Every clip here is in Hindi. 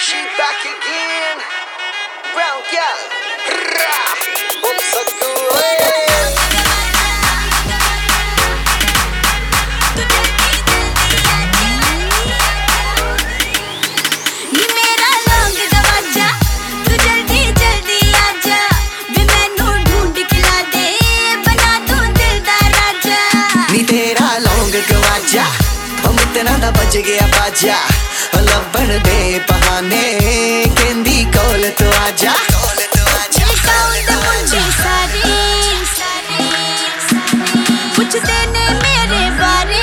She back again. Brown girl. I'm so good. हम इतना दा बज गया बाजा लबन दे बहाने केंदी कोल तो आजा पूछते ने मेरे बारे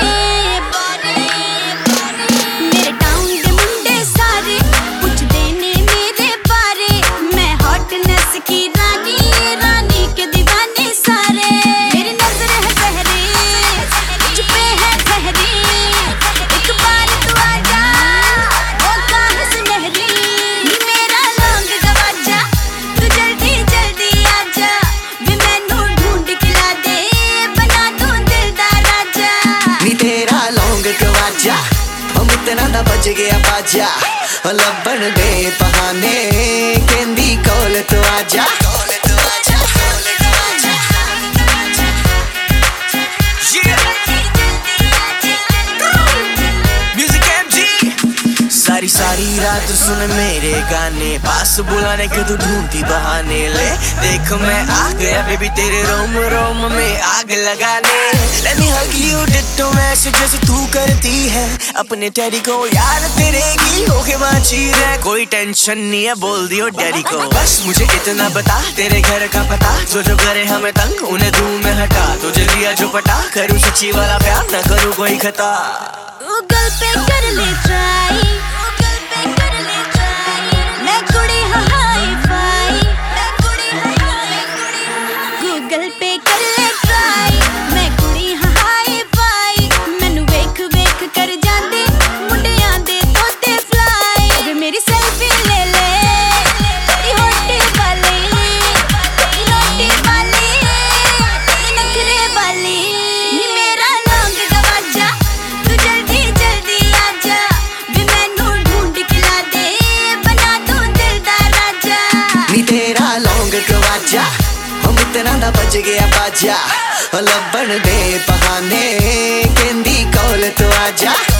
मेरे टाउन दे मुंडे सारे पूछते ने मेरे बारे मैं हॉटनेस की रानी रानी के दीवाने सारे मेरी नजर है सहरी मुझ पे है ठहरी एक बार तू आजा ओ कहाँ सुनहरी मेरा लौंग गवाजा तू जल्दी जल्दी आजा वे मैनू ढूंढ के ला दे बना दूं दिल दा राजा नी तेरा लौंग गवाजा हम इतना दा बज गया बाजा लबन दे बहाने केंदी कोल तो आजा सारी सारी रात सुन मेरे गाने पास बुलाने के तू ढूंढती बहाने ले देख मैं आ गया बेबी तेरे रोम रोम में आग लगाने Let me hug you ditto वैसे जैसे तू करती है अपने डैडी को यार तेरे की होके बाची रहे कोई टेंशन नहीं है बोल दियो डैडी को बस मुझे इतना बता तेरे घर का पता जो करे हमें तंग उन्हें दूर में हटा तुझे लिया जो पटा करूँ सच्ची वाला प्यार न करूँ कोई खता गूगल पे कर ले ट्राई मैं कुड़ी हाई फाई गूगल पे कर ले ट्राई मैं कुड़ी हाई फाई मैनू वेख वेख कर जांदे मुंडियां दे तोते फ्लाई अबे मेरी सेल्फी ले ले तेरी होटी वाली तेरी रोटी वाली तेरी नखरे वाली नी मेरा लौंग गवाजा तू जल्दी जल्दी आजा वे मैनू ढूंढ के ला दे बना दूं दिल दा राजा नी तेरा लौंग गवाजा हम इतना दा बज गया बाजा लबन दे बहाने केंदी कोल तो आजा